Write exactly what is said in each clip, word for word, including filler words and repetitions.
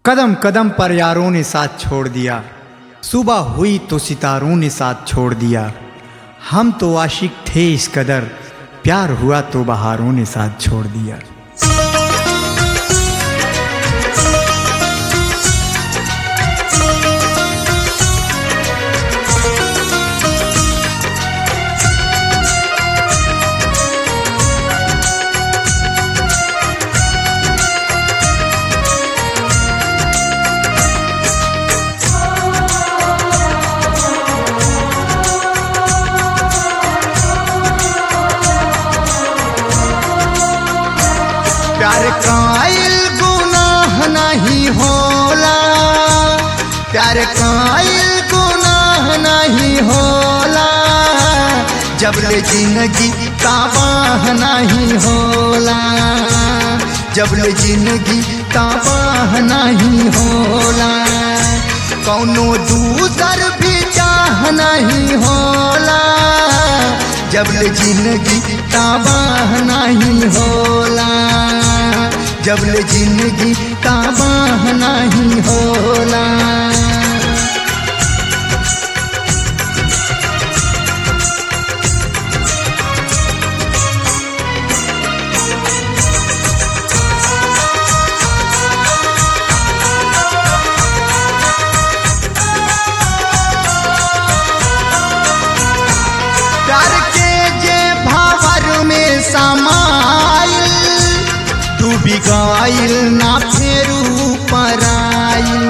कदम कदम पर यारों ने साथ छोड़ दिया, सुबह हुई तो सितारों ने साथ छोड़ दिया। हम तो आशिक थे इस कदर, प्यार हुआ तो बहारों ने साथ छोड़ दिया। प्यार कायल गुनाह नहीं होला, प्यार कायल गुनाह नहीं होला, जब ले जिंदगी तबाह नहीं होला, जब ले जिंदगी तबाह नहीं होला। कौनो दूसर भी चाह नहीं होला, जब ले जिंदगी तबाह नहीं होला, जब ले जिंदगी तबाह नहीं होला। प्यार के जे भावर में समाइल, डूबी गइल ना फेरू पराइल।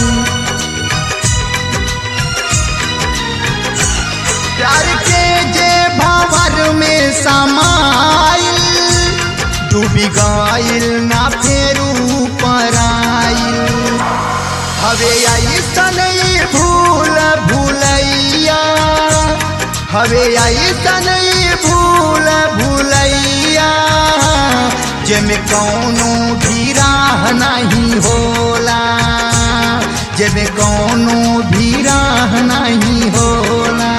प्यार के जे भावर में समाइल, डूबी गइल ना फेरू पराइल। हवे ऐसन ई भूल भूलैया, हवे ऐसन ई भूल भूलैया, जेमे कौनो भी राह नहीं होला, जेमे कौनो भी राह नहीं होला।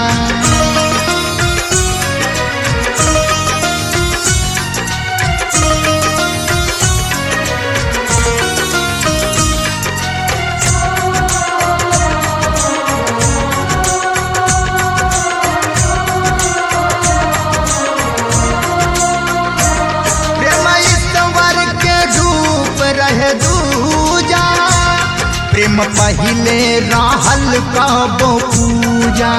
रहे दूजा, प्रेम पहिले रहल कबो पूजा।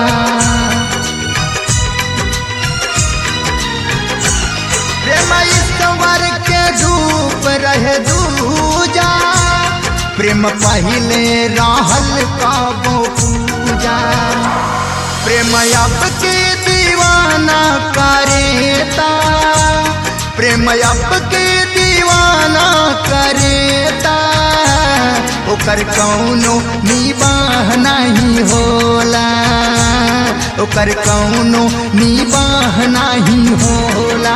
प्रेम ईश्वर के रूप रहे दूजा, प्रेम पहिले रहल कबो पूजा। प्रेम अब के दीवाना करेता, प्रेम अब के दीवाना करेता, ओकर कौनो निबाह नहीं होला, ओकर कौनो निबाह नहीं होला।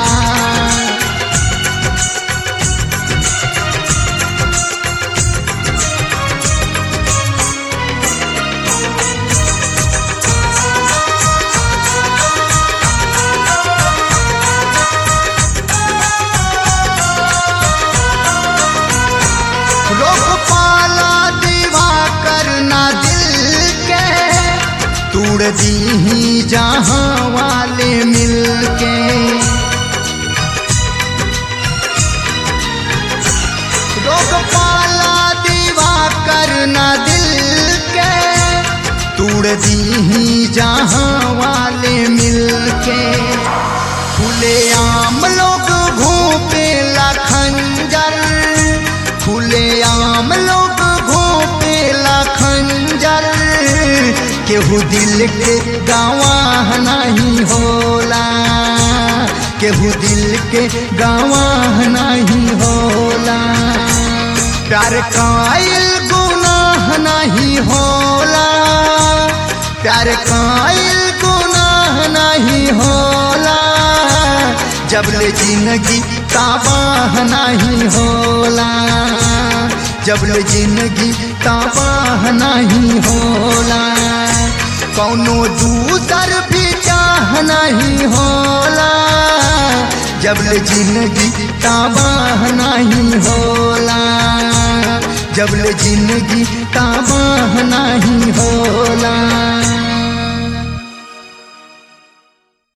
तोड़ दी जहाँ वाले मिलके, रोक पाला दीवा करना दिल के, तोड़ दी जहाँ वाले मिलके। खुले आम लोग घोंपेला खंजर, खुले आम लोग घोंपेला खंजर, केहू दिल के गवाह नहीं होला, केहू दिल के गवाह नहीं होला। प्यार कायल गुनाह नहीं होला, प्यार कायल गुनाह नहीं होला, जब ले जिंदगी तबाह नहीं होला, जब ले जिंदगी तबाह नहीं होला। कौनो दूसर भी चाह नहीं होला, जब ले जिंदगी तबाह नहीं होला, जब ले जिंदगी ताबाह नहीं